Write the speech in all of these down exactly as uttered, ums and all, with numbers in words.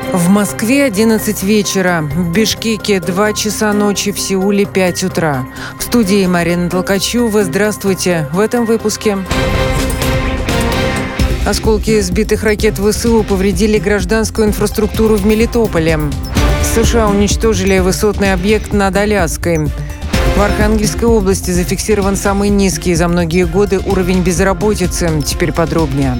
В Москве одиннадцать вечера, в Бишкеке два часа ночи, в Сеуле пять утра. В студии Марина Толкачева. Здравствуйте. В этом выпуске. Осколки сбитых ракет ВСУ повредили гражданскую инфраструктуру в Мелитополе. США уничтожили высотный объект над Аляской. В Архангельской области зафиксирован самый низкий за многие годы уровень безработицы. Теперь подробнее.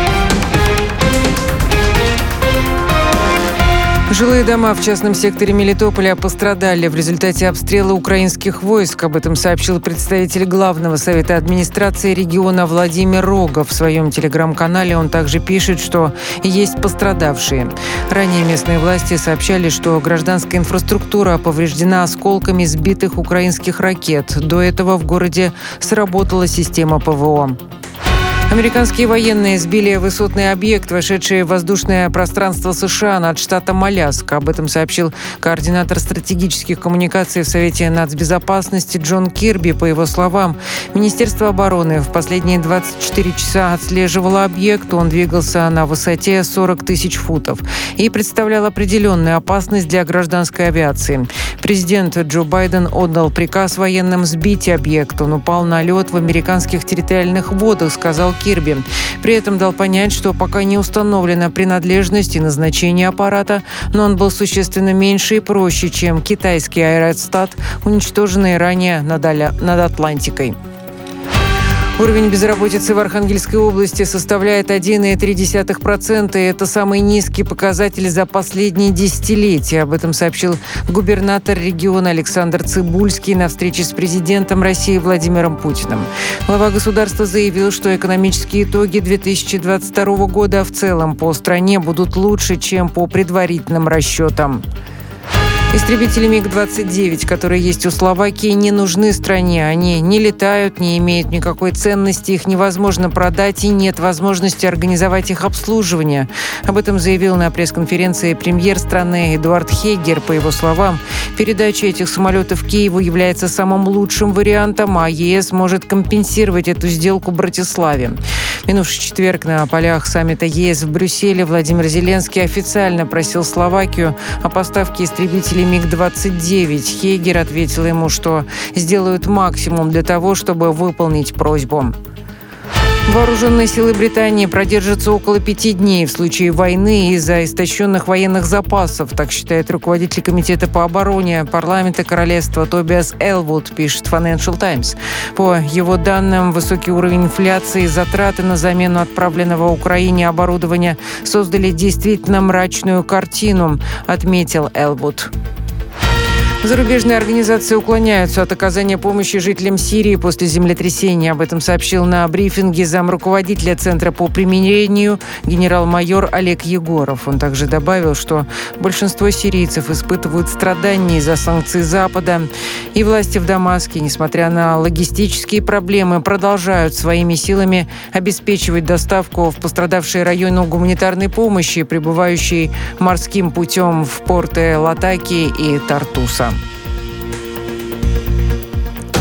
Жилые дома в частном секторе Мелитополя пострадали в результате обстрела украинских войск. Об этом сообщил представитель Главного совета администрации региона Владимир Рогов. В своем телеграм-канале он также пишет, что есть пострадавшие. Ранее местные власти сообщали, что гражданская инфраструктура повреждена осколками сбитых украинских ракет. До этого в городе сработала система ПВО. Американские военные сбили высотный объект, вошедший в воздушное пространство США над штатом Аляска. Об этом сообщил координатор стратегических коммуникаций в Совете нацбезопасности Джон Кирби. По его словам, Министерство обороны в последние двадцать четыре часа отслеживало объект. Он двигался на высоте сорок тысяч футов и представлял определенную опасность для гражданской авиации. Президент Джо Байден отдал приказ военным сбить объект. Он упал на лед в американских территориальных водах, сказал Кирби. При этом дал понять, что пока не установлена принадлежность и назначение аппарата, но он был существенно меньше и проще, чем китайский аэростат, уничтоженный ранее над, Аля... над Атлантикой. Уровень безработицы в Архангельской области составляет один целых три десятых процента, и это самый низкий показатель за последние десятилетия. Об этом сообщил губернатор региона Александр Цыбульский на встрече с президентом России Владимиром Путиным. Глава государства заявил, что экономические итоги две тысячи двадцать второго года в целом по стране будут лучше, чем по предварительным расчетам. Истребители миг двадцать девять, которые есть у Словакии, не нужны стране. Они не летают, не имеют никакой ценности, их невозможно продать и нет возможности организовать их обслуживание. Об этом заявил на пресс-конференции премьер страны Эдуард Хегер. По его словам, передача этих самолетов Киеву является самым лучшим вариантом, а ЕС может компенсировать эту сделку Братиславе. В минувший четверг на полях саммита ЕС в Брюсселе Владимир Зеленский официально просил Словакию о поставке истребителей миг двадцать девять. Хейгер ответил ему, что сделают максимум для того, чтобы выполнить просьбу. Вооруженные силы Британии продержатся около пяти дней в случае войны из-за истощенных военных запасов, так считает руководитель комитета по обороне парламента королевства Тобиас Элвуд, пишет Financial Times. По его данным, высокий уровень инфляции и затраты на замену отправленного Украине оборудования создали действительно мрачную картину, отметил Элвуд. Зарубежные организации уклоняются от оказания помощи жителям Сирии после землетрясения. Об этом сообщил на брифинге замруководителя Центра по примирению генерал-майор Олег Егоров. Он также добавил, что большинство сирийцев испытывают страдания из-за санкций Запада. И власти в Дамаске, несмотря на логистические проблемы, продолжают своими силами обеспечивать доставку в пострадавшие районы гуманитарной помощи, прибывающей морским путем в порты Латаки и Тартуса.